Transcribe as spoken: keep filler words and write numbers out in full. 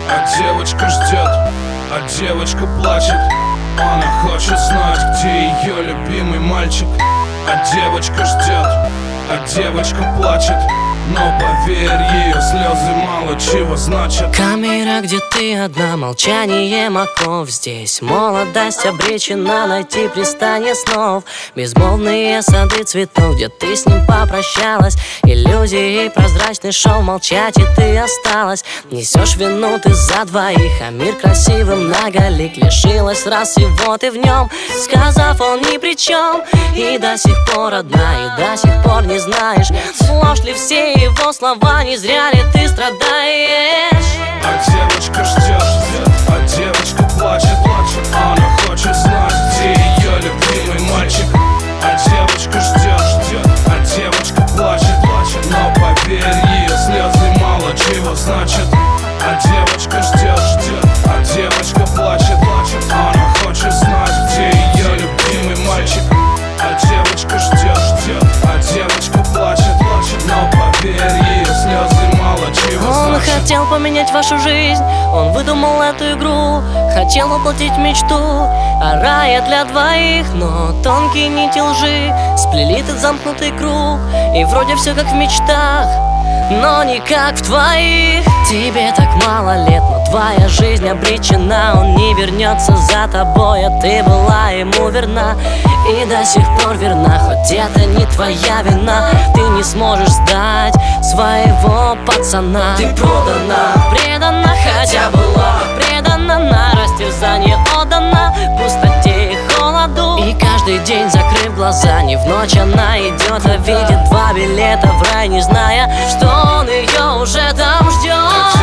а девочка ждет, а девочка плачет. Она хочет знать, где ее любимый мальчик. А девочка ждет, а девочка плачет. Но поверь, ее слезы мало чего значат. Камера, где ты одна, молчание оков. Здесь молодость обречена найти пристанье снов. Безмолвные сады цветов, где ты с ним попрощалась. Иллюзии и прозрачный шоу, молчать и ты осталась. Несешь вину ты за двоих, а мир красивый многолик. Лишилась раз и вот и в нем, сказав он ни при чем. И до сих пор одна, и до сих пор не знаешь, ложь ли все его слова, не зря ли ты страдаешь. А девочка ждет, а девочка плачет. Она хочет знать, где ее любимый мальчик. А девочка ждет, а девочка плачет. Но поверь, ее слезы мало чего значат. А девочка ждет, а девочка плачет. Она хочет знать, где ее любимый мальчик. А девочка ждет, а девочка плачет. Но поверь, ее слезы мало чего Он значат. хотел поменять вашу жизнь, он выдумал эту игру. Хотел воплотить мечту о рае для двоих. Но тонкие нити лжи сплели этот замкнутый круг. И вроде все как в мечтах, но не как в твоих. Тебе так мало лет, но твоя жизнь обречена. Он не вернется за тобой, а ты была ему верна. И до сих пор верна, хоть это не твоя вина. Ты не сможешь сдать своего пацана. Ты продана, предана, хотя была предана. На растерзание отдана пустоте и холоду. И каждый день, закрыв глаза, не в ночь она идет, а видит два билета в рай, не зная, что он ее уже там ждет.